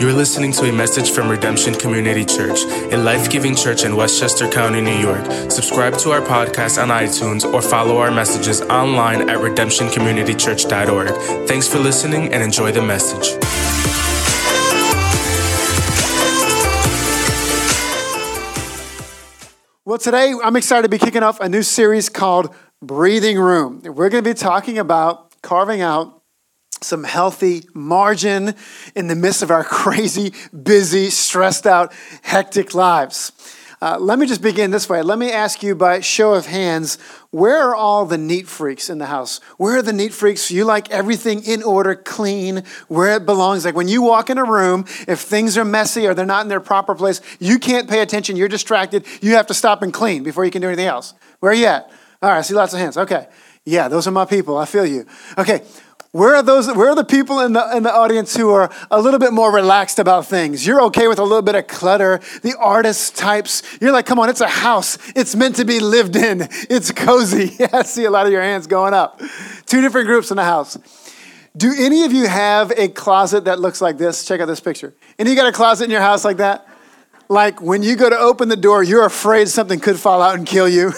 You're listening to a message from Redemption Community Church, a life-giving church in Westchester County, New York. Subscribe to our podcast on iTunes or follow our messages online at redemptioncommunitychurch.org. Thanks for listening and enjoy the message. Well, today I'm excited to be kicking off a new series called Breathing Room. We're going to be talking about carving out some healthy margin in the midst of our crazy, busy, stressed out, hectic lives. Let me just begin this way. Let me ask you by show of hands, where are all the neat freaks in the house? Where are the neat freaks? You like everything in order, clean, where it belongs. Like when you walk in a room, if things are messy or they're not in their proper place, you can't pay attention, you're distracted, you have to stop and clean before you can do anything else. Where are you at? All right, I see lots of hands. Okay. Yeah, those are my people. I feel you. Okay. Where are the people in the audience who are a little bit more relaxed about things? You're okay with a little bit of clutter, the artist types. You're like, come on, it's a house. It's meant to be lived in. It's cozy. Yeah, I see a lot of your hands going up. Two different groups in the house. Do any of you have a closet that looks like this? Check out this picture. Any of you got a closet in your house like that? Like when you go to open the door, you're afraid something could fall out and kill you.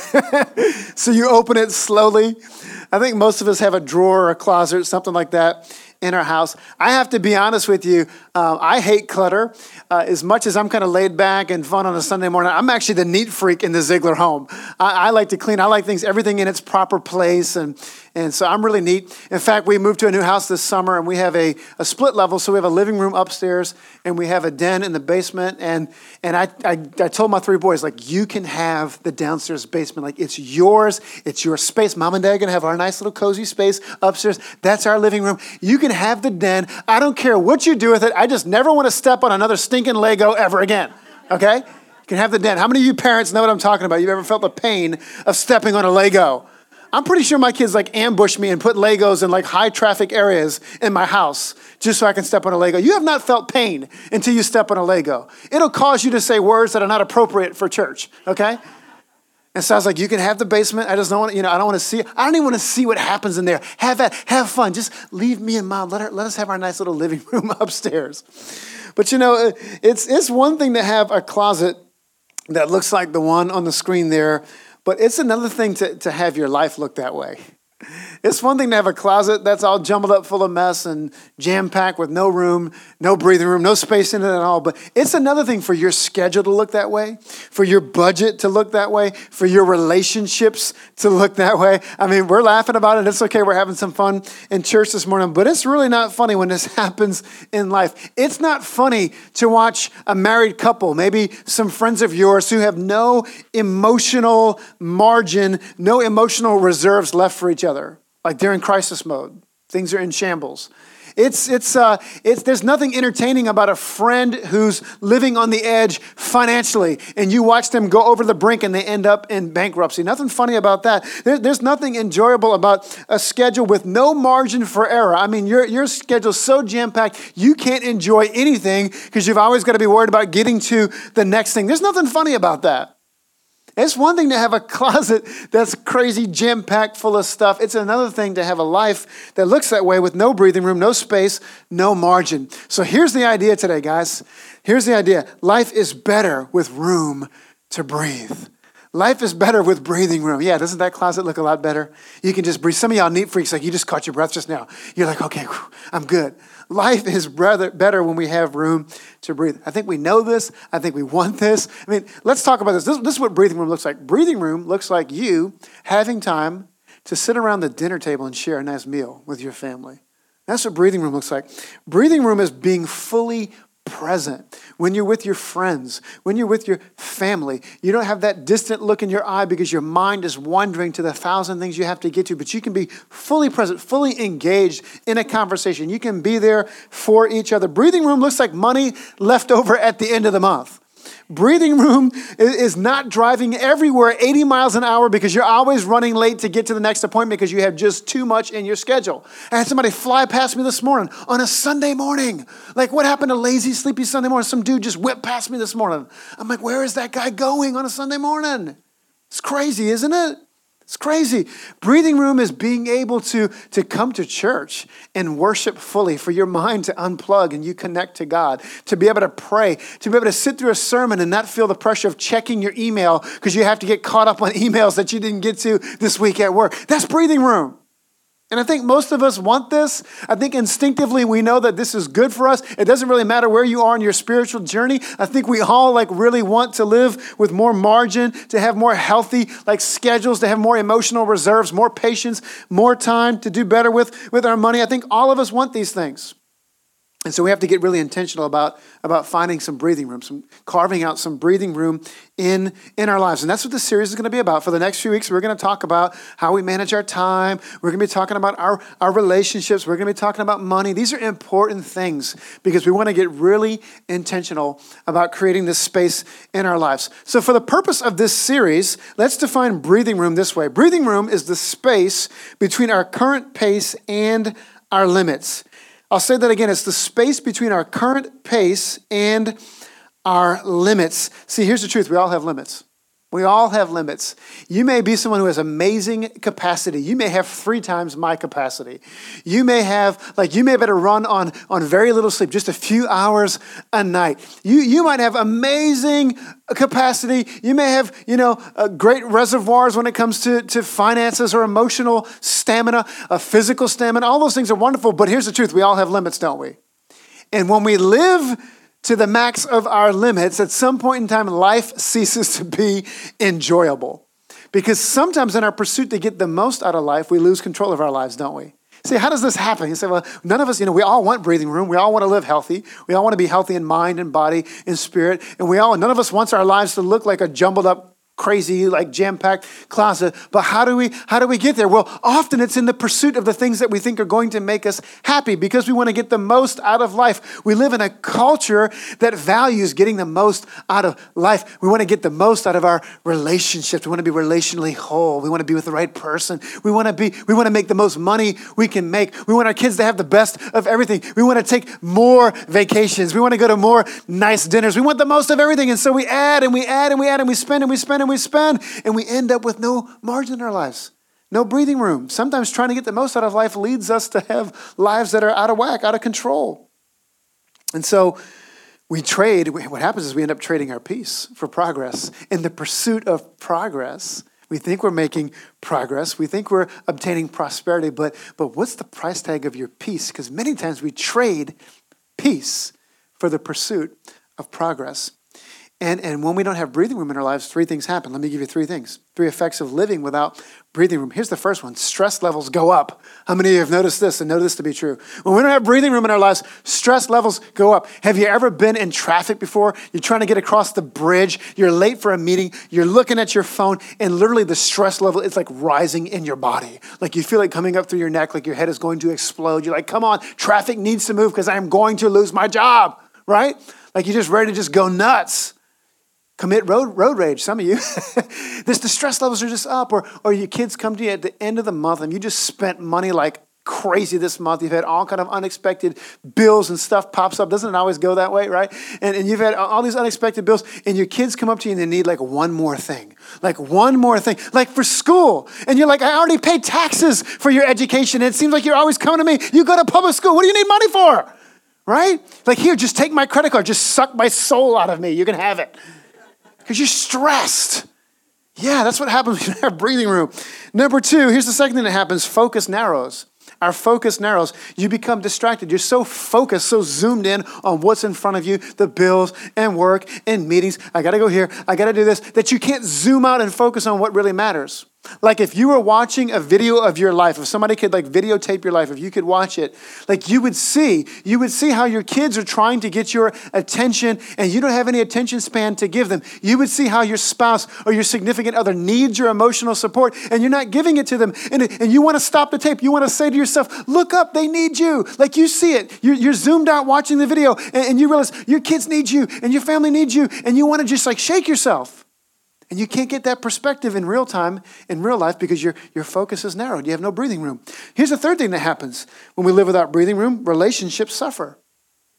So you open it slowly. I think most of us have a drawer or a closet or something like that in our house. I have to be honest with you, I hate clutter. As much as I'm kind of laid back and fun on a Sunday morning, I'm actually the neat freak in the Ziegler home. I like to clean. I like everything in its proper place. And so I'm really neat. In fact, we moved to a new house this summer and we have a split level. So we have a living room upstairs and we have a den in the basement. And I told my three boys, like, you can have the downstairs basement. Like, it's yours. It's your space. Mom and Dad are going to have our nice little cozy space upstairs. That's our living room. You can have the den. I don't care what you do with it. I just never want to step on another stinking Lego ever again. Okay? You can have the den. How many of you parents know what I'm talking about? You've ever felt the pain of stepping on a Lego? I'm pretty sure my kids like ambush me and put Legos in like high traffic areas in my house just so I can step on a Lego. You have not felt pain until you step on a Lego. It'll cause you to say words that are not appropriate for church, okay? And so I was like, you can have the basement. I just don't want to, I don't want to see, I don't even want to see what happens in there. Have fun. Just leave me and Mom. Let us have our nice little living room upstairs. But it's one thing to have a closet that looks like the one on the screen there, but it's another thing to have your life look that way. It's one thing to have a closet that's all jumbled up full of mess and jam-packed with no room, no breathing room, no space in it at all. But it's another thing for your schedule to look that way, for your budget to look that way, for your relationships to look that way. I mean, we're laughing about it. It's okay. We're having some fun in church this morning. But it's really not funny when this happens in life. It's not funny to watch a married couple, maybe some friends of yours who have no emotional margin, no emotional reserves left for each other. Like they're in crisis mode. Things are in shambles. There's nothing entertaining about a friend who's living on the edge financially and you watch them go over the brink and they end up in bankruptcy. Nothing funny about that. There's nothing enjoyable about a schedule with no margin for error. I mean, your schedule's so jam-packed, you can't enjoy anything because you've always got to be worried about getting to the next thing. There's nothing funny about that. It's one thing to have a closet that's crazy, jam-packed full of stuff. It's another thing to have a life that looks that way with no breathing room, no space, no margin. So here's the idea today, guys. Here's the idea. Life is better with room to breathe. Life is better with breathing room. Yeah, doesn't that closet look a lot better? You can just breathe. Some of y'all neat freaks, like you just caught your breath just now. You're like, okay, I'm good. Life is better when we have room to breathe. I think we know this. I think we want this. I mean, let's talk about this. This is what breathing room looks like. Breathing room looks like you having time to sit around the dinner table and share a nice meal with your family. That's what breathing room looks like. Breathing room is being fully present. When you're with your friends, when you're with your family, you don't have that distant look in your eye because your mind is wandering to the 1,000 things you have to get to, but you can be fully present, fully engaged in a conversation. You can be there for each other. Breathing room looks like money left over at the end of the month. Breathing room is not driving everywhere 80 miles an hour because you're always running late to get to the next appointment because you have just too much in your schedule. I had somebody fly past me this morning on a Sunday morning. Like, what happened to lazy, sleepy Sunday morning? Some dude just whipped past me this morning. I'm like, where is that guy going on a Sunday morning? It's crazy, isn't it? It's crazy. Breathing room is being able to come to church and worship fully, for your mind to unplug and you connect to God, to be able to pray, to be able to sit through a sermon and not feel the pressure of checking your email because you have to get caught up on emails that you didn't get to this week at work. That's breathing room. And I think most of us want this. I think instinctively we know that this is good for us. It doesn't really matter where you are in your spiritual journey. I think we all really want to live with more margin, to have more healthy schedules, to have more emotional reserves, more patience, more time to do better with our money. I think all of us want these things. And so we have to get really intentional about finding some breathing room, carving out some breathing room in our lives. And that's what this series is going to be about. For the next few weeks, we're going to talk about how we manage our time. We're going to be talking about our relationships. We're going to be talking about money. These are important things because we want to get really intentional about creating this space in our lives. So for the purpose of this series, let's define breathing room this way. Breathing room is the space between our current pace and our limits. I'll say that again. It's the space between our current pace and our limits. See, here's the truth. We all have limits. We all have limits. You may be someone who has amazing capacity. You may have 3 times my capacity. You may have, you may be able to run on very little sleep, just a few hours a night. You might have amazing capacity. You may have, great reservoirs when it comes to finances or emotional stamina, physical stamina. All those things are wonderful, but here's the truth. We all have limits, don't we? And when we live to the max of our limits, at some point in time, life ceases to be enjoyable. Because sometimes in our pursuit to get the most out of life, we lose control of our lives, don't we? See, how does this happen? You say, well, none of us, we all want breathing room. We all want to live healthy. We all want to be healthy in mind and body and spirit. And none of us wants our lives to look like a jumbled up, crazy, jam-packed closet. But how do we get there? Well, often it's in the pursuit of the things that we think are going to make us happy because we want to get the most out of life. We live in a culture that values getting the most out of life. We want to get the most out of our relationships. We want to be relationally whole. We want to be with the right person. We want to make the most money we can make. We want our kids to have the best of everything. We want to take more vacations. We want to go to more nice dinners. We want the most of everything. And so we add and we add and we add and we spend and we spend and we spend, and we end up with no margin in our lives, no breathing room. Sometimes trying to get the most out of life leads us to have lives that are out of whack, out of control. And so we trade. What happens is we end up trading our peace for progress. In the pursuit of progress, we think we're making progress. We think we're obtaining prosperity, but what's the price tag of your peace? Because many times we trade peace for the pursuit of progress. And when we don't have breathing room in our lives, 3 things happen. Let me give you 3 things. 3 effects of living without breathing room. Here's the first one. Stress levels go up. How many of you have noticed this and know this to be true? When we don't have breathing room in our lives, stress levels go up. Have you ever been in traffic before? You're trying to get across the bridge. You're late for a meeting. You're looking at your phone, and literally the stress level is rising in your body. You feel it coming up through your neck, like your head is going to explode. You're like, come on, traffic needs to move because I'm going to lose my job, right? You're just ready to just go nuts. Commit road rage, some of you. The stress levels are just up. Or your kids come to you at the end of the month and you just spent money like crazy this month. You've had all kind of unexpected bills and stuff pops up. Doesn't it always go that way, right? And you've had all these unexpected bills and your kids come up to you and they need one more thing. One more thing. For school. And you're like, I already paid taxes for your education. And it seems like you're always coming to me. You go to public school. What do you need money for? Right? Here, just take my credit card. Just suck my soul out of me. You can have it. Because you're stressed. Yeah, that's what happens when you don't have breathing room. Number 2, here's the second thing that happens. Focus narrows. Our focus narrows. You become distracted. You're so focused, so zoomed in on what's in front of you, the bills and work and meetings. I got to go here. I got to do this. That you can't zoom out and focus on what really matters. If you were watching a video of your life, if somebody could videotape your life, if you could watch it, you would see how your kids are trying to get your attention and you don't have any attention span to give them. You would see how your spouse or your significant other needs your emotional support and you're not giving it to them. And you want to stop the tape. You want to say to yourself, look up, they need you. You see it. You're zoomed out watching the video and you realize your kids need you and your family needs you and you want to just shake yourself. And you can't get that perspective in real time, in real life, because your focus is narrowed. You have no breathing room. Here's the third thing that happens when we live without breathing room. Relationships suffer.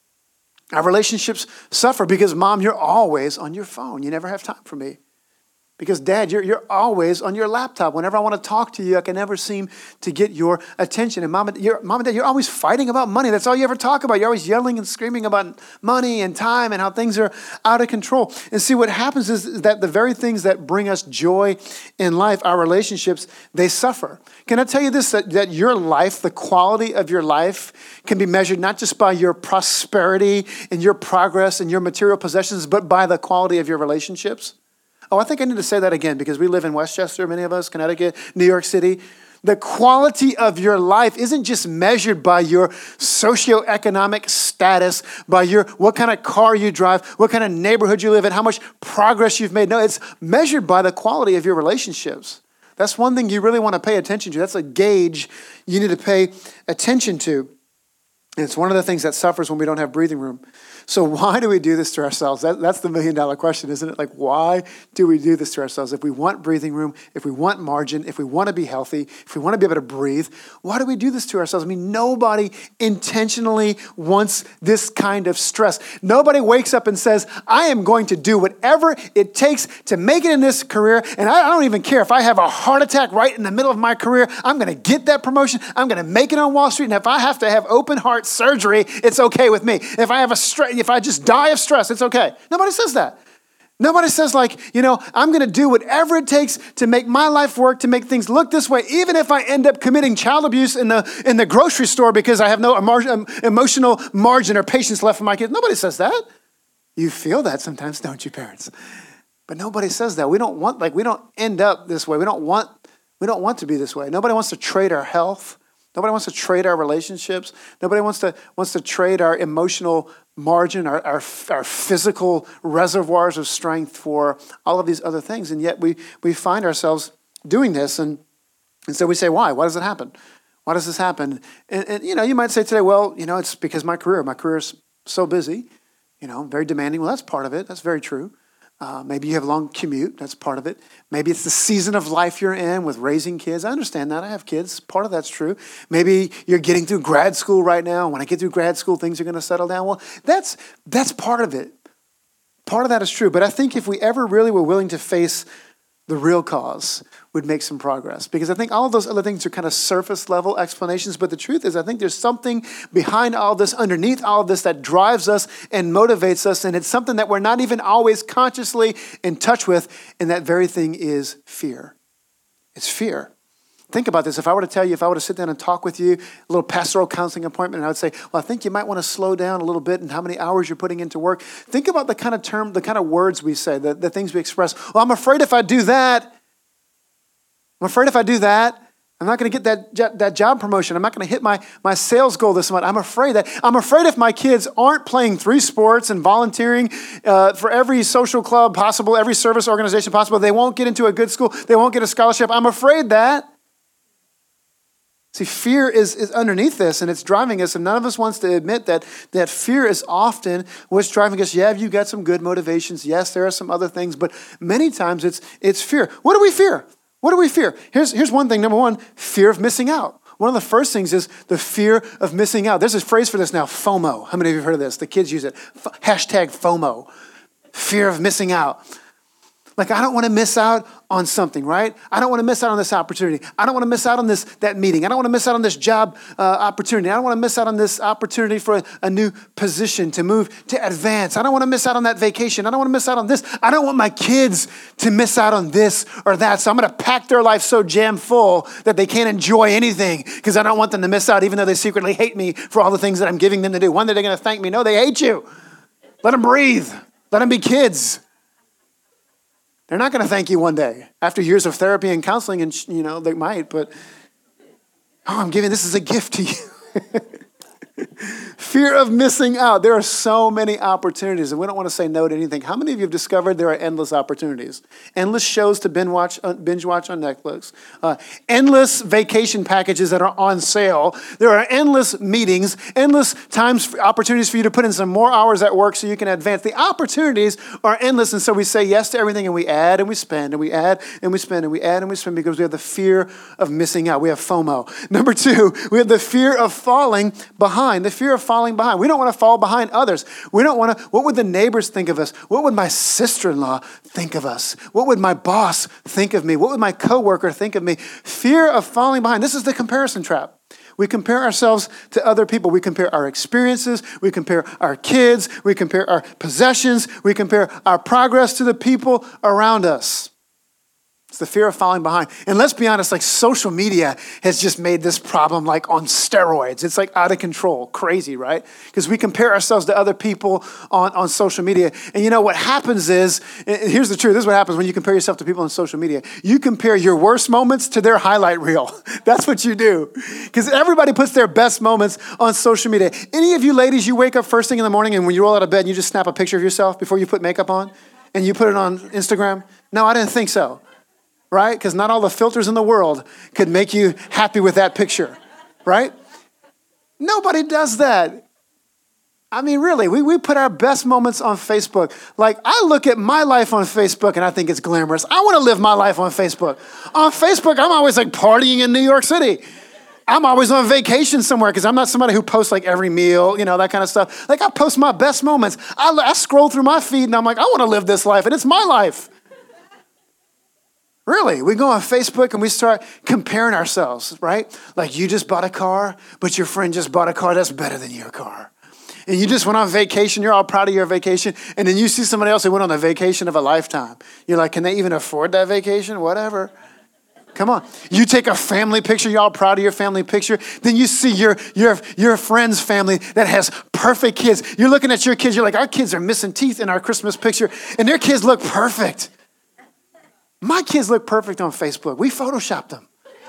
Our relationships suffer because, Mom, you're always on your phone. You never have time for me. Because Dad, you're always on your laptop. Whenever I want to talk to you, I can never seem to get your attention. And Mom and Dad, you're always fighting about money. That's all you ever talk about. You're always yelling and screaming about money and time and how things are out of control. And see, what happens is that the very things that bring us joy in life, our relationships, they suffer. Can I tell you this, that your life, the quality of your life can be measured not just by your prosperity and your progress and your material possessions, but by the quality of your relationships? Oh, I think I need to say that again because we live in Westchester, many of us, Connecticut, New York City. The quality of your life isn't just measured by your socioeconomic status, by what kind of car you drive, what kind of neighborhood you live in, how much progress you've made. No, it's measured by the quality of your relationships. That's one thing you really want to pay attention to. That's a gauge you need to pay attention to. And it's one of the things that suffers when we don't have breathing room. So why do we do this to ourselves? That's the million-dollar question, isn't it? Like, why do we do this to ourselves? If we want breathing room, if we want margin, if we want to be healthy, if we want to be able to breathe, why do we do this to ourselves? I mean, nobody intentionally wants this kind of stress. Nobody wakes up and says, I am going to do whatever it takes to make it in this career, and I don't even care if I have a heart attack right in the middle of my career. I'm going to get that promotion. I'm going to make it on Wall Street, and if I have to have open heart surgery, it's okay with me. If I just die of stress, it's okay. Nobody says that. Nobody says I'm going to do whatever it takes to make my life work, to make things look this way, even if I end up committing child abuse in the grocery store because I have no emotional margin or patience left for my kids. Nobody says that. You feel that sometimes, don't you, parents? But nobody says that. We don't end up this way. We don't want to be this way. Nobody wants to trade our health. Nobody wants to trade our relationships. Nobody wants to trade our emotional margin, our physical reservoirs of strength for all of these other things. And yet we find ourselves doing this. And so we say, why? Why does it happen? Why does this happen? And you might say today, well, it's because my career is so busy, very demanding. Well, that's part of it. That's very true. Maybe you have a long commute. That's part of it. Maybe it's the season of life you're in with raising kids. I understand that. I have kids. Part of that's true. Maybe you're getting through grad school right now. When I get through grad school, things are going to settle down. Well, that's part of it. Part of that is true. But I think if we ever really were willing to face the real cause, we'd make some progress. Because I think all of those other things are kind of surface level explanations. But the truth is, I think there's something behind all this, underneath all of this, that drives us and motivates us. And it's something that we're not even always consciously in touch with. And that very thing is fear. It's fear. Think about this. If I were to sit down and talk with you, a little pastoral counseling appointment, and I would say, well, I think you might want to slow down a little bit and how many hours you're putting into work. Think about the kind of words we say, the things we express. Well, I'm afraid if I do that, I'm not going to get that job promotion. I'm not going to hit my sales goal this month. I'm afraid if my kids aren't playing 3 sports and volunteering for every social club possible, every service organization possible, they won't get into a good school, they won't get a scholarship. I'm afraid that. See, fear is underneath this, and it's driving us, and none of us wants to admit that fear is often what's driving us. Yeah, you got some good motivations. Yes, there are some other things, but many times it's fear. What do we fear? What do we fear? Here's one thing. Number one, fear of missing out. One of the first things is the fear of missing out. There's a phrase for this now, FOMO. How many of you have heard of this? The kids use it. Hashtag FOMO. Fear of missing out. Like, I don't want to miss out on something, right? I don't want to miss out on this opportunity. I don't want to miss out on that meeting. I don't want to miss out on this job opportunity. I don't want to miss out on this opportunity for a new position, to move, to advance. I don't want to miss out on that vacation. I don't want to miss out on this. I don't want my kids to miss out on this or that. So I'm going to pack their life so jam full that they can't enjoy anything because I don't want them to miss out, even though they secretly hate me for all the things that I'm giving them to do. One day they're going to thank me. No, they hate you. Let them breathe. Let them be kids. They're not going to thank you one day after years of therapy and counseling, and they might, but I'm giving this as a gift to you. Fear of missing out. There are so many opportunities, and we don't want to say no to anything. How many of you have discovered there are endless opportunities? Endless shows to binge watch on Netflix. Endless vacation packages that are on sale. There are endless meetings, endless opportunities for you to put in some more hours at work so you can advance. The opportunities are endless, and so we say yes to everything, and we add and we spend, and we add and we spend, and we add and we spend because we have the fear of missing out. We have FOMO. Number 2, we have the fear of falling behind. behind, the fear of falling behind. We don't want to fall behind others. We don't want to, what would the neighbors think of us? What would my sister-in-law think of us? What would my boss think of me? What would my coworker think of me? Fear of falling behind. This is the comparison trap. We compare ourselves to other people. We compare our experiences. We compare our kids. We compare our possessions. We compare our progress to the people around us. It's the fear of falling behind. And let's be honest, like social media has just made this problem like on steroids. It's like out of control, crazy, right? Because we compare ourselves to other people on social media. And you know what happens is, here's the truth, this is what happens when you compare yourself to people on social media. You compare your worst moments to their highlight reel. That's what you do. Because everybody puts their best moments on social media. Any of you ladies, you wake up first thing in the morning and when you roll out of bed, and you just snap a picture of yourself before you put makeup on and you put it on Instagram? No, I didn't think so. Right? Because not all the filters in the world could make you happy with that picture, right? Nobody does that. I mean, really, we put our best moments on Facebook. Like, I look at my life on Facebook and I think it's glamorous. I want to live my life on Facebook. On Facebook, I'm always like partying in New York City. I'm always on vacation somewhere because I'm not somebody who posts like every meal, you know, that kind of stuff. Like, I post my best moments. I scroll through my feed and I'm like, I want to live this life, and it's my life. Really, we go on Facebook and we start comparing ourselves, right? Like, you just bought a car, but your friend just bought a car that's better than your car. And you just went on vacation, you're all proud of your vacation, and then you see somebody else who went on the vacation of a lifetime. You're like, can they even afford that vacation? Whatever. Come on. You take a family picture, you're all proud of your family picture. Then you see your friend's family that has perfect kids. You're looking at your kids, you're like, our kids are missing teeth in our Christmas picture, and their kids look perfect. My kids look perfect on Facebook. We Photoshopped them.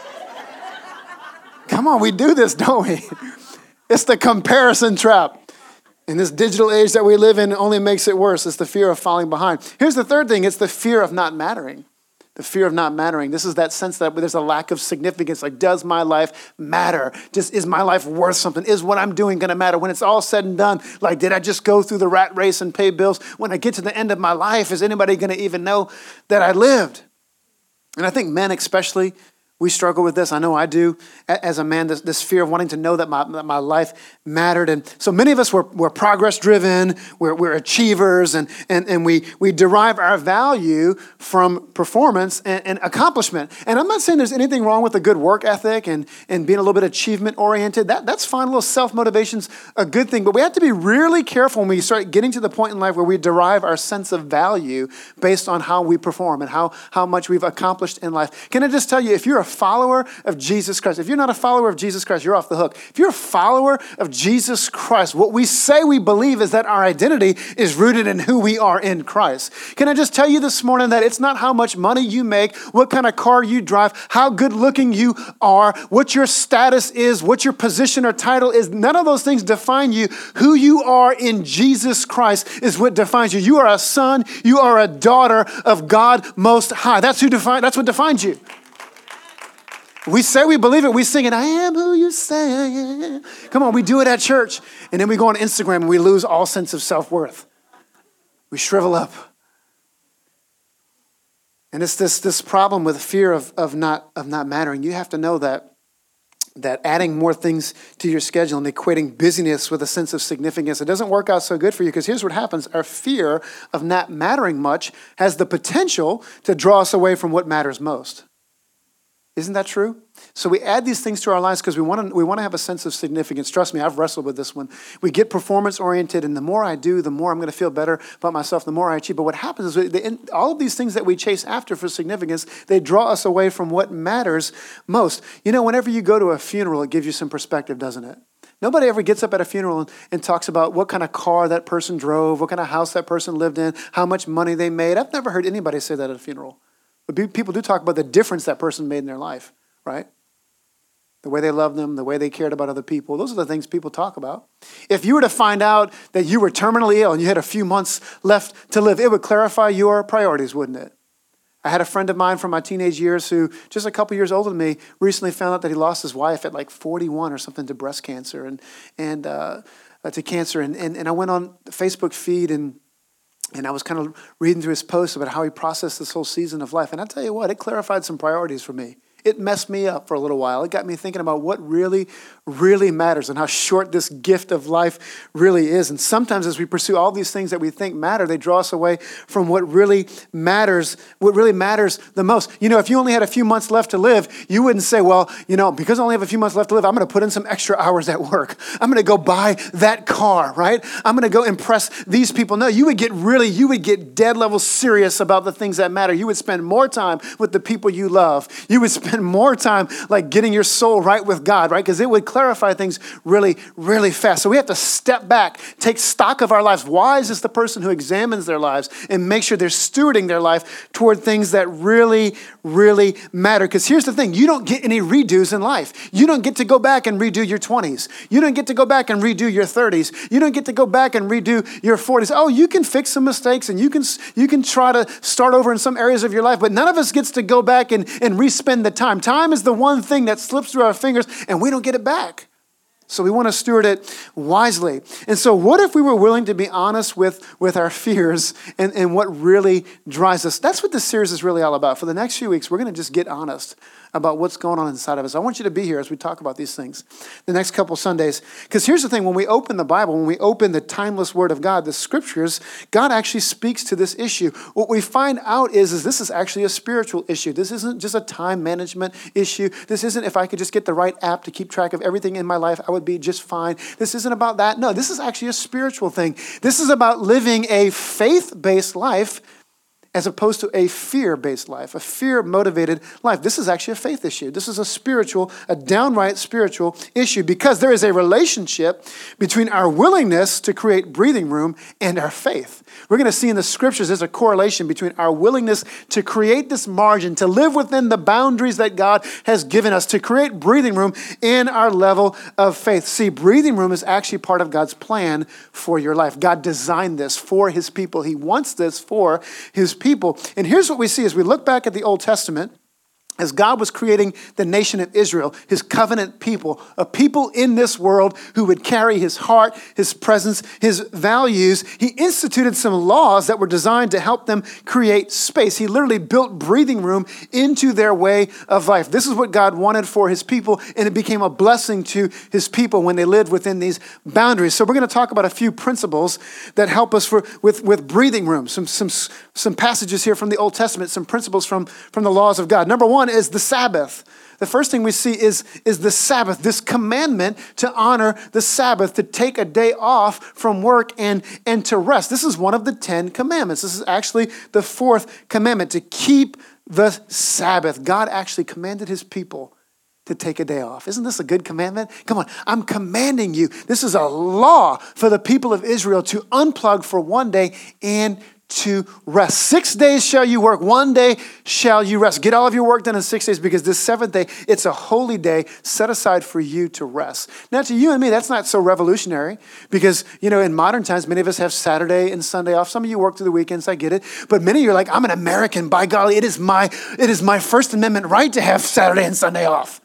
Come on, we do this, don't we? It's the comparison trap. In this digital age that we live in, it only makes it worse. It's the fear of falling behind. Here's the third thing. It's the fear of not mattering. The fear of not mattering. This is that sense that there's a lack of significance. Like, does my life matter? Just, is my life worth something? Is what I'm doing going to matter? When it's all said and done, like, did I just go through the rat race and pay bills? When I get to the end of my life, is anybody going to even know that I lived? And I think men especially, we struggle with this. I know I do. As a man, this fear of wanting to know that my life mattered. And so many of us, we're progress-driven, we're achievers, and we derive our value from performance and accomplishment. And I'm not saying there's anything wrong with a good work ethic and being a little bit achievement-oriented. That's fine. A little self-motivation's a good thing. But we have to be really careful when we start getting to the point in life where we derive our sense of value based on how we perform and how much we've accomplished in life. Can I just tell you, if you're a follower of Jesus Christ, if you're not a follower of Jesus Christ, you're off the hook. If you're a follower of Jesus Christ, what we say we believe is that our identity is rooted in who we are in Christ. Can I just tell you this morning that it's not how much money you make, what kind of car you drive, how good looking you are, what your status is, what your position or title is. None of those things define you. Who you are in Jesus Christ is what defines you. You are a son, you are a daughter of God Most High. That's what defines you. We say we believe it. We sing it, I am who you say I am. Come on, we do it at church. And then we go on Instagram and we lose all sense of self-worth. We shrivel up. And it's this problem with fear of not mattering. You have to know that adding more things to your schedule and equating busyness with a sense of significance, it doesn't work out so good for you, because here's what happens. Our fear of not mattering much has the potential to draw us away from what matters most. Isn't that true? So we add these things to our lives because we want to have a sense of significance. Trust me, I've wrestled with this one. We get performance-oriented, and the more I do, the more I'm going to feel better about myself, the more I achieve. But what happens is all of these things that we chase after for significance, they draw us away from what matters most. You know, whenever you go to a funeral, it gives you some perspective, doesn't it? Nobody ever gets up at a funeral and talks about what kind of car that person drove, what kind of house that person lived in, how much money they made. I've never heard anybody say that at a funeral. But people do talk about the difference that person made in their life, right? The way they loved them, the way they cared about other people. Those are the things people talk about. If you were to find out that you were terminally ill and you had a few months left to live, it would clarify your priorities, wouldn't it? I had a friend of mine from my teenage years who, just a couple years older than me, recently found out that he lost his wife at like 41 or something to breast cancer and to cancer. And I went on the Facebook feed and I was kind of reading through his posts about how he processed this whole season of life. And I tell you what, it clarified some priorities for me. It messed me up for a little while. It got me thinking about what really, really matters and how short this gift of life really is. And sometimes as we pursue all these things that we think matter, they draw us away from what really matters the most. You know, if you only had a few months left to live, you wouldn't say, well, you know, because I only have a few months left to live, I'm going to put in some extra hours at work. I'm going to go buy that car, right? I'm going to go impress these people. No, you would get dead level serious about the things that matter. You would spend more time with the people you love. You would spend more time like getting your soul right with God, right? Because it would clarify things really, really fast. So we have to step back, take stock of our lives. Wise is the person who examines their lives and make sure they're stewarding their life toward things that really, really matter. Because here's the thing, you don't get any redos in life. You don't get to go back and redo your 20s. You don't get to go back and redo your 30s. You don't get to go back and redo your 40s. Oh, you can fix some mistakes and you can try to start over in some areas of your life, but none of us gets to go back and re-spend the time. Time is the one thing that slips through our fingers and we don't get it back. So we want to steward it wisely. And so what if we were willing to be honest with our fears and what really drives us? That's what this series is really all about. For the next few weeks, we're going to just get honest about what's going on inside of us. I want you to be here as we talk about these things the next couple Sundays. Because here's the thing, when we open the Bible, when we open the timeless Word of God, the Scriptures, God actually speaks to this issue. What we find out is this is actually a spiritual issue. This isn't just a time management issue. This isn't if I could just get the right app to keep track of everything in my life, I would be just fine. This isn't about that. No, this is actually a spiritual thing. This is about living a faith-based life as opposed to a fear-based life, a fear-motivated life. This is actually a faith issue. This is a downright spiritual issue because there is a relationship between our willingness to create breathing room and our faith. We're going to see in the Scriptures there's a correlation between our willingness to create this margin, to live within the boundaries that God has given us, to create breathing room in our level of faith. See, breathing room is actually part of God's plan for your life. God designed this for His people. He wants this for His people. And here's what we see as we look back at the Old Testament. As God was creating the nation of Israel, His covenant people, a people in this world who would carry His heart, His presence, His values, He instituted some laws that were designed to help them create space. He literally built breathing room into their way of life. This is what God wanted for His people, and it became a blessing to His people when they lived within these boundaries. So we're going to talk about a few principles that help us with breathing room, some passages here from the Old Testament, some principles from the laws of God. Number one is the Sabbath. The first thing we see is the Sabbath, this commandment to honor the Sabbath, to take a day off from work and to rest. This is one of the 10 commandments. This is actually the fourth commandment, to keep the Sabbath. God actually commanded His people to take a day off. Isn't this a good commandment? Come on, I'm commanding you. This is a law for the people of Israel to unplug for one day and to rest. 6 days shall you work, 1 day shall you rest. Get all of your work done in 6 days because this seventh day, it's a holy day set aside for you to rest. Now to you and me, that's not so revolutionary because, you know, in modern times, many of us have Saturday and Sunday off. Some of you work through the weekends, I get it. But many of you are like, I'm an American, by golly, it is my First Amendment right to have Saturday and Sunday off.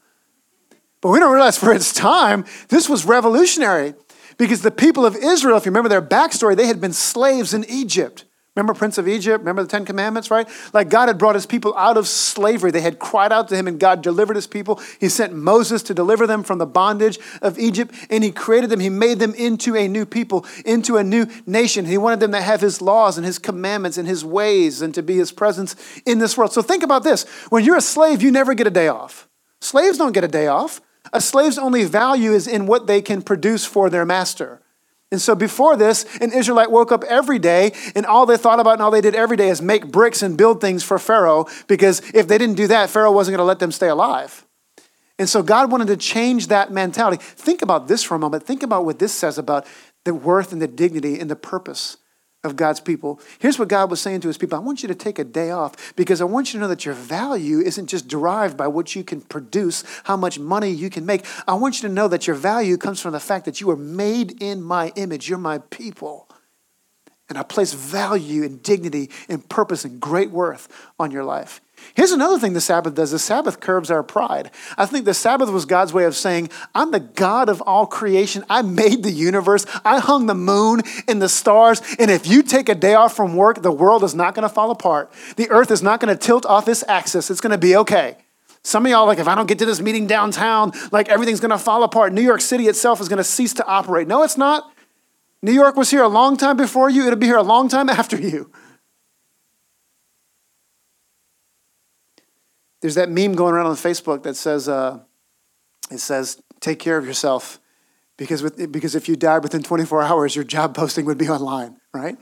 But we don't realize for its time, this was revolutionary because the people of Israel, if you remember their backstory, they had been slaves in Egypt. Remember Prince of Egypt? Remember the 10 Commandments, right? Like God had brought His people out of slavery. They had cried out to Him and God delivered His people. He sent Moses to deliver them from the bondage of Egypt and He created them. He made them into a new people, into a new nation. He wanted them to have His laws and His commandments and His ways and to be His presence in this world. So think about this. When you're a slave, you never get a day off. Slaves don't get a day off. A slave's only value is in what they can produce for their master. And so before this, an Israelite woke up every day and all they thought about and all they did every day is make bricks and build things for Pharaoh because if they didn't do that, Pharaoh wasn't going to let them stay alive. And so God wanted to change that mentality. Think about this for a moment. Think about what this says about the worth and the dignity and the purpose of God's people. Here's what God was saying to His people. I want you to take a day off because I want you to know that your value isn't just derived by what you can produce, how much money you can make. I want you to know that your value comes from the fact that you are made in my image. You're my people. And I place value and dignity and purpose and great worth on your life. Here's another thing the Sabbath does. The Sabbath curbs our pride. I think the Sabbath was God's way of saying, I'm the God of all creation. I made the universe. I hung the moon and the stars. And if you take a day off from work, the world is not going to fall apart. The earth is not going to tilt off its axis. It's going to be okay. Some of y'all like, if I don't get to this meeting downtown, like everything's going to fall apart. New York City itself is going to cease to operate. No, it's not. New York was here a long time before you. It'll be here a long time after you. There's that meme going around on Facebook that says, take care of yourself because if you died within 24 hours, your job posting would be online, right?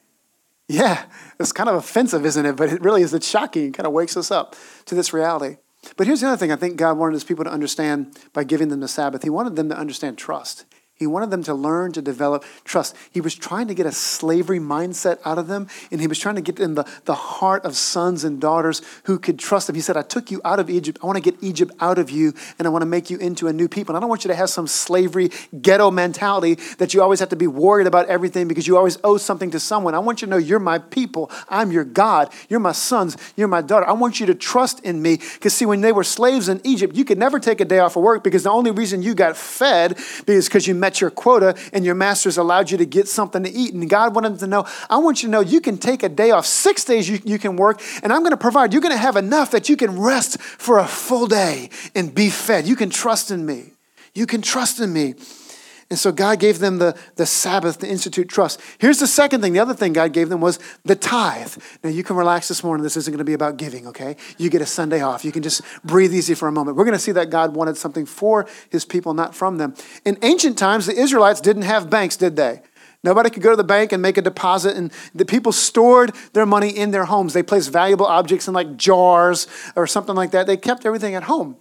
Yeah, it's kind of offensive, isn't it? But it really is. It's shocking. It kind of wakes us up to this reality. But here's the other thing I think God wanted his people to understand by giving them the Sabbath. He wanted them to understand trust. He wanted them to learn to develop trust. He was trying to get a slavery mindset out of them, and he was trying to get in the heart of sons and daughters who could trust him. He said, I took you out of Egypt. I want to get Egypt out of you, and I want to make you into a new people. And I don't want you to have some slavery ghetto mentality that you always have to be worried about everything because you always owe something to someone. I want you to know you're my people. I'm your God. You're my sons. You're my daughter. I want you to trust in me because, see, when they were slaves in Egypt, you could never take a day off of work because the only reason you got fed is because you met your quota and your masters allowed you to get something to eat. And God wanted them to know, I want you to know you can take a day off. 6 days you can work, and I'm going to provide. You're going to have enough that you can rest for a full day and be fed. You can trust in me. You can trust in me. And so God gave them the Sabbath to institute trust. Here's the second thing. The other thing God gave them was the tithe. Now, you can relax this morning. This isn't going to be about giving, okay? You get a Sunday off. You can just breathe easy for a moment. We're going to see that God wanted something for his people, not from them. In ancient times, the Israelites didn't have banks, did they? Nobody could go to the bank and make a deposit, and the people stored their money in their homes. They placed valuable objects in like jars or something like that. They kept everything at home.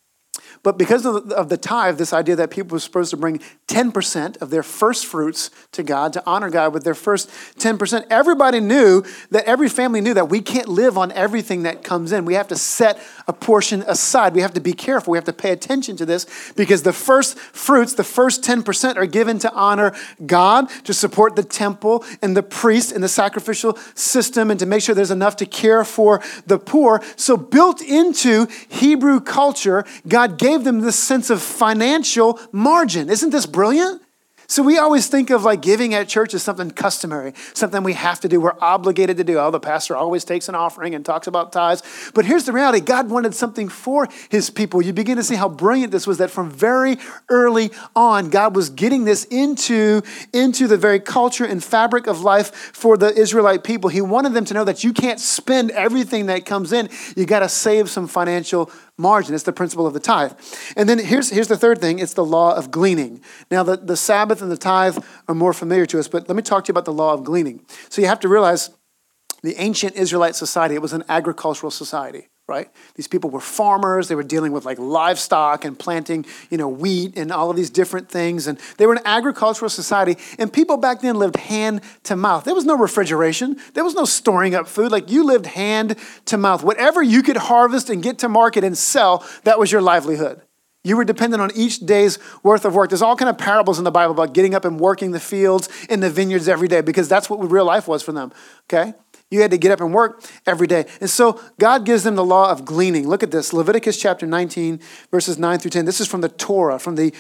But because of the tithe, this idea that people were supposed to bring 10% of their first fruits to God, to honor God with their first 10%, everybody knew that, every family knew that we can't live on everything that comes in. We have to set a portion aside. We have to be careful. We have to pay attention to this because the first fruits, the first 10% are given to honor God, to support the temple and the priest and the sacrificial system, and to make sure there's enough to care for the poor. So built into Hebrew culture, God gave them this sense of financial margin. Isn't this brilliant? So we always think of like giving at church as something customary, something we have to do, we're obligated to do. Oh, the pastor always takes an offering and talks about tithes. But here's the reality. God wanted something for his people. You begin to see how brilliant this was, that from very early on, God was getting this into the very culture and fabric of life for the Israelite people. He wanted them to know that you can't spend everything that comes in. You got to save some financial margin. It's the principle of the tithe. And then here's the third thing. It's the law of gleaning. Now, the Sabbath and the tithe are more familiar to us, but let me talk to you about the law of gleaning. So you have to realize the ancient Israelite society, it was an agricultural society, right? These people were farmers. They were dealing with like livestock and planting, wheat and all of these different things. And they were an agricultural society. And people back then lived hand to mouth. There was no refrigeration. There was no storing up food. Like, you lived hand to mouth. Whatever you could harvest and get to market and sell, that was your livelihood. You were dependent on each day's worth of work. There's all kind of parables in the Bible about getting up and working the fields in the vineyards every day, because that's what real life was for them, okay? You had to get up and work every day. And so God gives them the law of gleaning. Look at this, Leviticus chapter 19, verses 9 through 10. This is from the Torah, from the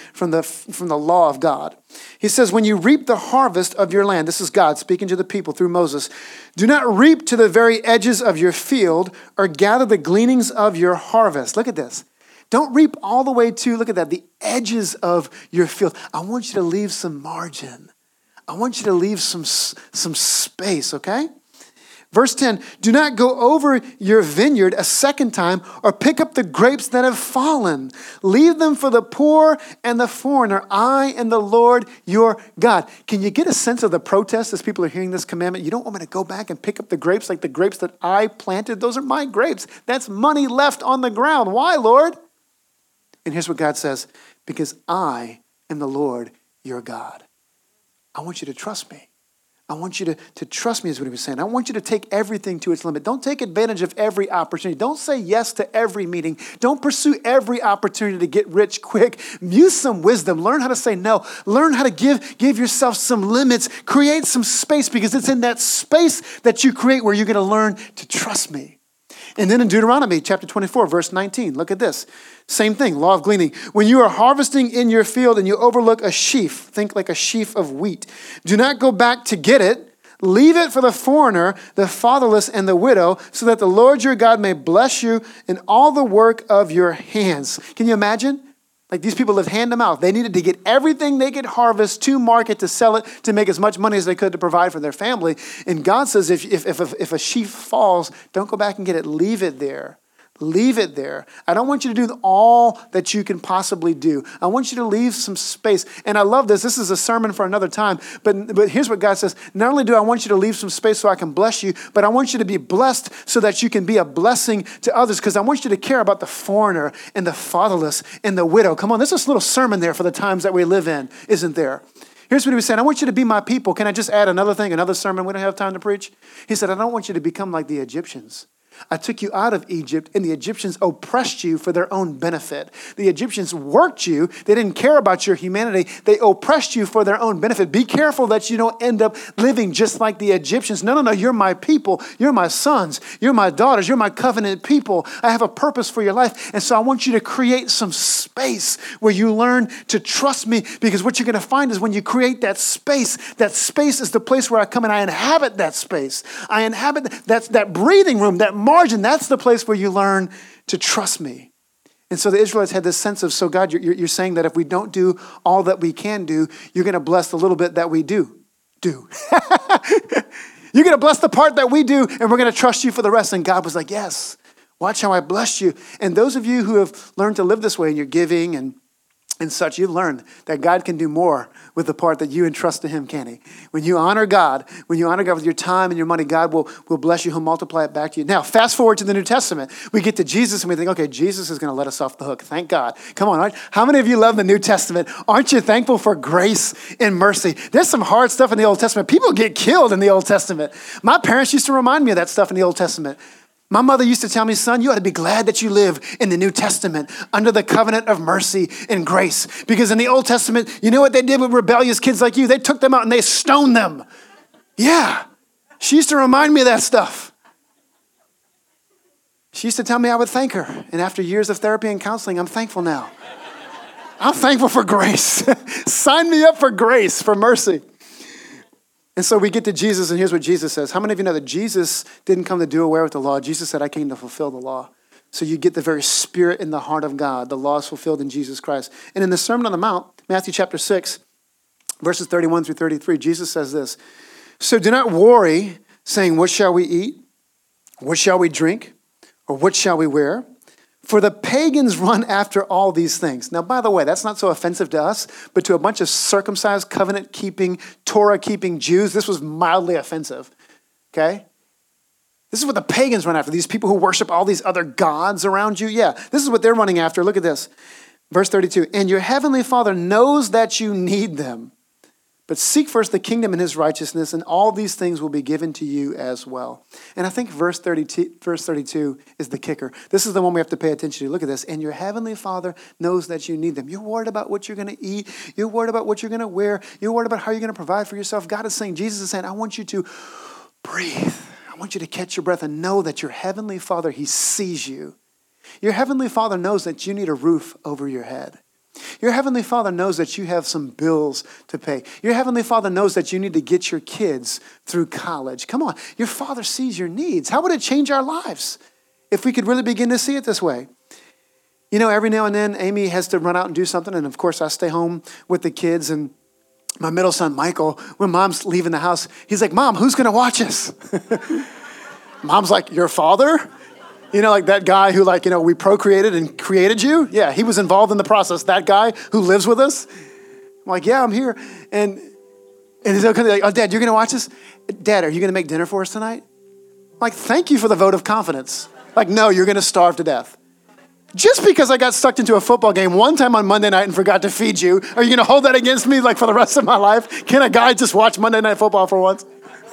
law of God. He says, when you reap the harvest of your land, this is God speaking to the people through Moses, do not reap to the very edges of your field or gather the gleanings of your harvest. Look at this. Don't reap all the way to, look at that, the edges of your field. I want you to leave some margin. I want you to leave some space, okay? Verse 10, do not go over your vineyard a second time or pick up the grapes that have fallen. Leave them for the poor and the foreigner. I am the Lord your God. Can you get a sense of the protest as people are hearing this commandment? You don't want me to go back and pick up the grapes like the grapes that I planted? Those are my grapes. That's money left on the ground. Why, Lord? And here's what God says, because I am the Lord your God. I want you to trust me. I want you to trust me is what he was saying. I want you to take everything to its limit. Don't take advantage of every opportunity. Don't say yes to every meeting. Don't pursue every opportunity to get rich quick. Use some wisdom. Learn how to say no. Learn how to give yourself some limits. Create some space, because it's in that space that you create where you're going to learn to trust me. And then in Deuteronomy chapter 24, verse 19, look at this. Same thing, law of gleaning. When you are harvesting in your field and you overlook a sheaf, think like a sheaf of wheat, do not go back to get it. Leave it for the foreigner, the fatherless, and the widow, so that the Lord your God may bless you in all the work of your hands. Can you imagine? Like these people lived hand to mouth. They needed to get everything they could harvest to market to sell it to make as much money as they could to provide for their family. And God says if a sheaf falls, don't go back and get it. Leave it there. Leave it there. I don't want you to do all that you can possibly do. I want you to leave some space. And I love this. This is a sermon for another time. But here's what God says. Not only do I want you to leave some space so I can bless you, but I want you to be blessed so that you can be a blessing to others, because I want you to care about the foreigner and the fatherless and the widow. Come on, there's this little sermon there for the times that we live in, isn't there? Here's what he was saying. I want you to be my people. Can I just add another thing, another sermon? We don't have time to preach. He said, I don't want you to become like the Egyptians. I took you out of Egypt, and the Egyptians oppressed you for their own benefit. The Egyptians worked you. They didn't care about your humanity. They oppressed you for their own benefit. Be careful that you don't end up living just like the Egyptians. No, you're my people. You're my sons. You're my daughters. You're my covenant people. I have a purpose for your life. And so I want you to create some space where you learn to trust me, because what you're going to find is when you create that space is the place where I come and I inhabit that space. I inhabit that breathing room, that margin. That's the place where you learn to trust me. And so the Israelites had this sense of, so God, you're saying that if we don't do all that we can do, you're going to bless the little bit that we do. You're going to bless the part that we do, and we're going to trust you for the rest. And God was like, yes, watch how I bless you. And those of you who have learned to live this way in your giving and such, you've learned that God can do more with the part that you entrust to him, can he? When you honor God with your time and your money, God will bless you. He'll multiply it back to you. Now, fast forward to the New Testament. We get to Jesus and we think, okay, Jesus is going to let us off the hook. Thank God. Come on. Right? How many of you love the New Testament? Aren't you thankful for grace and mercy? There's some hard stuff in the Old Testament. People get killed in the Old Testament. My parents used to remind me of that stuff in the Old Testament. My mother used to tell me, son, you ought to be glad that you live in the New Testament under the covenant of mercy and grace. Because in the Old Testament, you know what they did with rebellious kids like you? They took them out and they stoned them. Yeah. She used to remind me of that stuff. She used to tell me I would thank her. And after years of therapy and counseling, I'm thankful now. I'm thankful for grace. Sign me up for grace, for mercy. And so we get to Jesus, and here's what Jesus says. How many of you know that Jesus didn't come to do away with the law? Jesus said, I came to fulfill the law. So you get the very spirit in the heart of God. The law is fulfilled in Jesus Christ. And in the Sermon on the Mount, Matthew chapter 6, verses 31 through 33, Jesus says this. So do not worry, saying, what shall we eat? What shall we drink? Or what shall we wear? For the pagans run after all these things. Now, by the way, that's not so offensive to us, but to a bunch of circumcised, covenant-keeping, Torah-keeping Jews, this was mildly offensive, okay? This is what the pagans run after, these people who worship all these other gods around you. Yeah, this is what they're running after. Look at this. Verse 32, and your heavenly Father knows that you need them. But seek first the kingdom and his righteousness, and all these things will be given to you as well. And I think verse 32 is the kicker. This is the one we have to pay attention to. Look at this. And your heavenly Father knows that you need them. You're worried about what you're going to eat. You're worried about what you're going to wear. You're worried about how you're going to provide for yourself. God is saying, Jesus is saying, I want you to breathe. I want you to catch your breath and know that your heavenly Father, he sees you. Your heavenly Father knows that you need a roof over your head. Your heavenly Father knows that you have some bills to pay. Your heavenly Father knows that you need to get your kids through college. Come on, your Father sees your needs. How would it change our lives if we could really begin to see it this way? You know, every now and then, Amy has to run out and do something, and of course, I stay home with the kids, and my middle son, Michael, when mom's leaving the house, he's like, Mom, who's going to watch us? Mom's like, your father? You know, like that guy who we procreated and created you? Yeah, he was involved in the process. That guy who lives with us? I'm like, yeah, I'm here. And he's like, oh, Dad, you're going to watch this? Dad, are you going to make dinner for us tonight? I'm like, thank you for the vote of confidence. Like, no, you're going to starve to death. Just because I got sucked into a football game one time on Monday night and forgot to feed you, are you going to hold that against me for the rest of my life? Can a guy just watch Monday Night Football for once?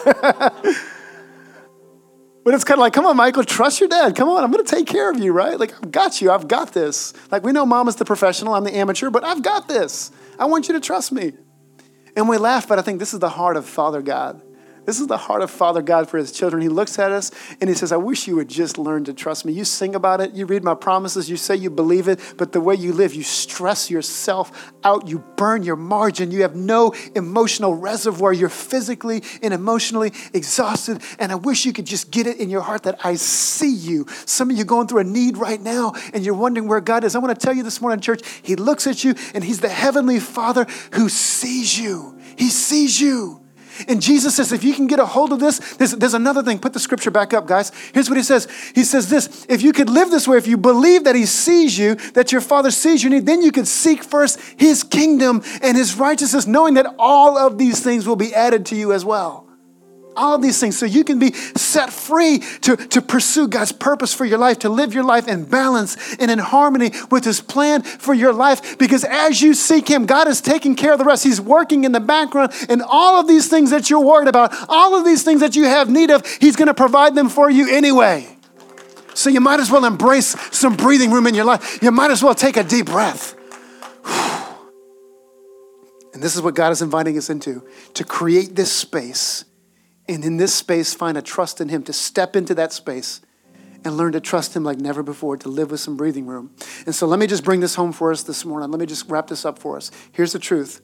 But it's kind of like, come on, Michael, trust your dad. Come on, I'm going to take care of you, right? I've got you. I've got this. We know Mom is the professional. I'm the amateur, but I've got this. I want you to trust me. And we laugh, but I think this is the heart of Father God. This is the heart of Father God for his children. He looks at us and he says, I wish you would just learn to trust me. You sing about it. You read my promises. You say you believe it. But the way you live, you stress yourself out. You burn your margin. You have no emotional reservoir. You're physically and emotionally exhausted. And I wish you could just get it in your heart that I see you. Some of you going through a need right now and you're wondering where God is. I want to tell you this morning, church, he looks at you and he's the heavenly Father who sees you. He sees you. And Jesus says, if you can get a hold of this, there's another thing. Put the scripture back up, guys. Here's what he says. He says this, if you could live this way, if you believe that he sees you, that your Father sees your need, then you could seek first his kingdom and his righteousness, knowing that all of these things will be added to you as well. All of these things, so you can be set free to pursue God's purpose for your life, to live your life in balance and in harmony with his plan for your life. Because as you seek him, God is taking care of the rest. He's working in the background, and all of these things that you're worried about, all of these things that you have need of, he's going to provide them for you anyway. So you might as well embrace some breathing room in your life. You might as well take a deep breath. And this is what God is inviting us into, to create this space. And in this space, find a trust in him, to step into that space and learn to trust him like never before, to live with some breathing room. And so let me just bring this home for us this morning. Let me just wrap this up for us. Here's the truth.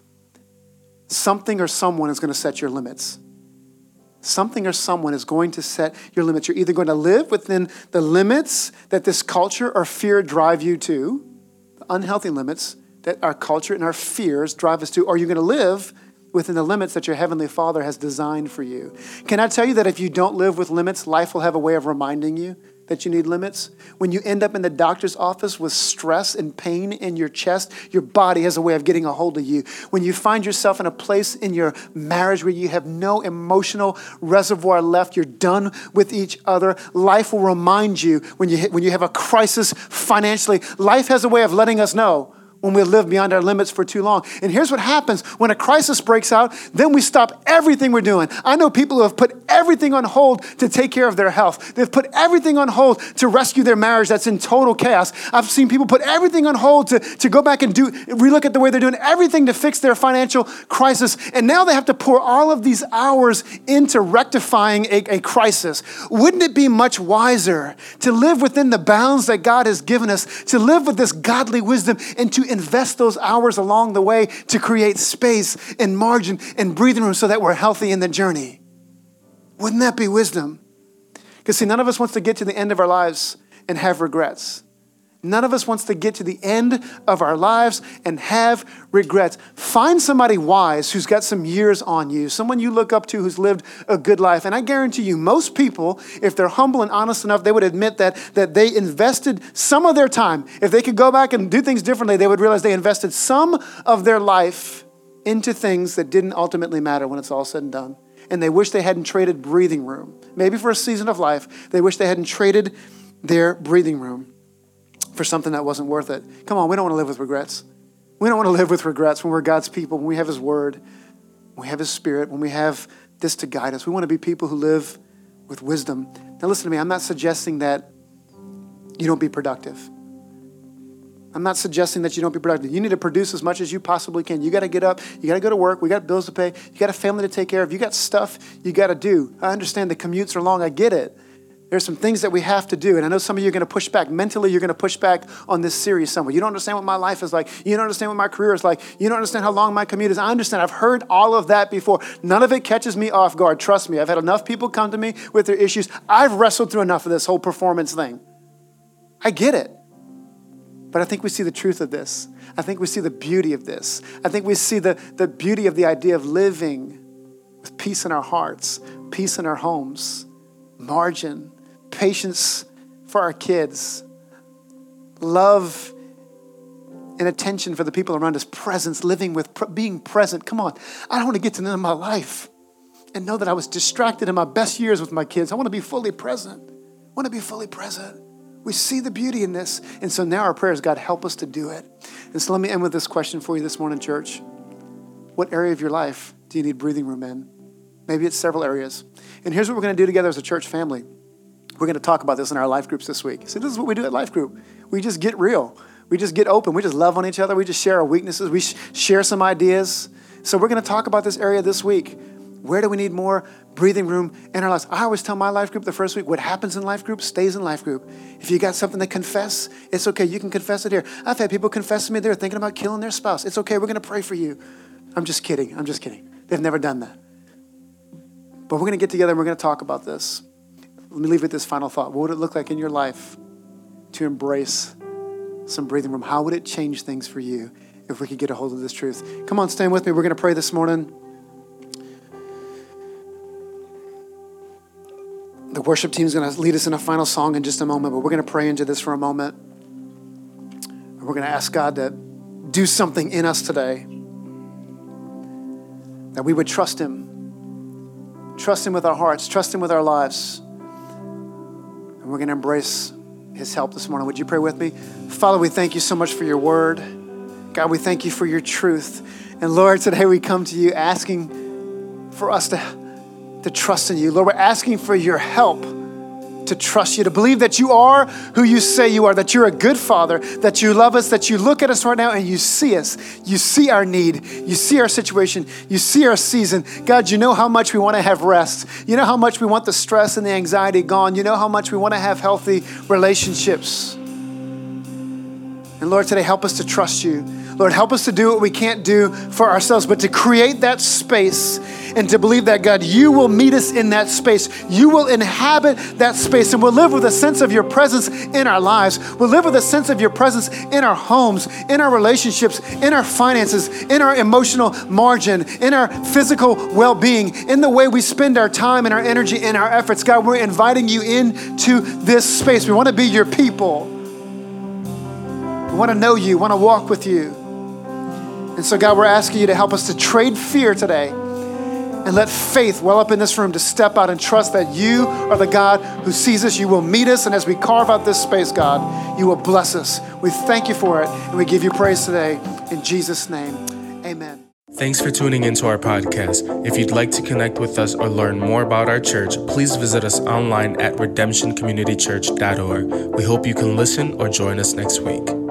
Something or someone is going to set your limits. Something or someone is going to set your limits. You're either going to live within the limits that this culture or fear drive you to, the unhealthy limits that our culture and our fears drive us to, or you're going to live within the limits that your Heavenly Father has designed for you. Can I tell you that if you don't live with limits, life will have a way of reminding you that you need limits? When you end up in the doctor's office with stress and pain in your chest, your body has a way of getting a hold of you. When you find yourself in a place in your marriage where you have no emotional reservoir left, you're done with each other, life will remind you when you have a crisis financially. Life has a way of letting us know when we live beyond our limits for too long. And here's what happens. When a crisis breaks out, then we stop everything we're doing. I know people who have put everything on hold to take care of their health. They've put everything on hold to rescue their marriage that's in total chaos. I've seen people put everything on hold to go back and relook at the way they're doing everything to fix their financial crisis. And now they have to pour all of these hours into rectifying a crisis. Wouldn't it be much wiser to live within the bounds that God has given us, to live with this godly wisdom and to invest those hours along the way to create space and margin and breathing room so that we're healthy in the journey? Wouldn't that be wisdom? Because see, none of us wants to get to the end of our lives and have regrets. None of us wants to get to the end of our lives and have regrets. Find somebody wise who's got some years on you, someone you look up to who's lived a good life. And I guarantee you, most people, if they're humble and honest enough, they would admit that they invested some of their time. If they could go back and do things differently, they would realize they invested some of their life into things that didn't ultimately matter when it's all said and done. And they wish they hadn't traded breathing room. Maybe for a season of life, they wish they hadn't traded their breathing room for something that wasn't worth it. Come on, we don't want to live with regrets. We don't want to live with regrets when we're God's people, when we have his word, when we have his spirit, when we have this to guide us. We want to be people who live with wisdom. Now listen to me, I'm not suggesting that you don't be productive. I'm not suggesting that you don't be productive. You need to produce as much as you possibly can. You got to get up. You got to go to work. We got bills to pay. You got a family to take care of. You got stuff you got to do. I understand the commutes are long. I get it. There's some things that we have to do. And I know some of you are going to push back. Mentally, you're going to push back on this series somewhere. You don't understand what my life is like. You don't understand what my career is like. You don't understand how long my commute is. I understand. I've heard all of that before. None of it catches me off guard. Trust me. I've had enough people come to me with their issues. I've wrestled through enough of this whole performance thing. I get it. But I think we see the truth of this. I think we see the beauty of this. I think we see the beauty of the idea of living with peace in our hearts, peace in our homes, margin, patience for our kids, love and attention for the people around us, presence, living with, being present. Come on, I don't want to get to the end of my life and know that I was distracted in my best years with my kids. I want to be fully present. I want to be fully present. We see the beauty in this. And so now our prayer is, God, help us to do it. And so let me end with this question for you this morning, church. What area of your life do you need breathing room in? Maybe it's several areas. And here's what we're going to do together as a church family. We're going to talk about this in our life groups this week. So this is what we do at Life Group. We just get real. We just get open. We just love on each other. We just share our weaknesses. We share some ideas. So we're going to talk about this area this week. Where do we need more breathing room in our lives? I always tell my life group the first week, what happens in life group stays in life group. If you got something to confess, it's okay. You can confess it here. I've had people confess to me they're thinking about killing their spouse. It's okay. We're going to pray for you. I'm just kidding. They've never done that. But we're going to get together and we're going to talk about this. Let me leave with this final thought. What would it look like in your life to embrace some breathing room? How would it change things for you if we could get a hold of this truth? Come on, stand with me. We're going to pray this morning. The worship team is going to lead us in a final song in just a moment, but we're going to pray into this for a moment. And we're going to ask God to do something in us today, that we would trust him with our hearts, trust him with our lives. And we're going to embrace his help this morning. Would you pray with me? Father, we thank you so much for your word. God, we thank you for your truth. And Lord, today we come to you asking for us to trust in you. Lord, we're asking for your help to trust you, to believe that you are who you say you are, that you're a good father, that you love us, that you look at us right now and you see us. You see our need. You see our situation. You see our season. God, you know how much we want to have rest. You know how much we want the stress and the anxiety gone. You know how much we want to have healthy relationships. And Lord, today help us to trust you. Lord, help us to do what we can't do for ourselves, but to create that space and to believe that, God, you will meet us in that space. You will inhabit that space, and we'll live with a sense of your presence in our lives. We'll live with a sense of your presence in our homes, in our relationships, in our finances, in our emotional margin, in our physical well-being, in the way we spend our time and our energy and our efforts. God, we're inviting you into this space. We want to be your people. We want to know you, want to walk with you. And so, God, we're asking you to help us to trade fear today and let faith well up in this room to step out and trust that you are the God who sees us. You will meet us. And as we carve out this space, God, you will bless us. We thank you for it. And we give you praise today. In Jesus' name, amen. Thanks for tuning into our podcast. If you'd like to connect with us or learn more about our church, please visit us online at redemptioncommunitychurch.org. We hope you can listen or join us next week.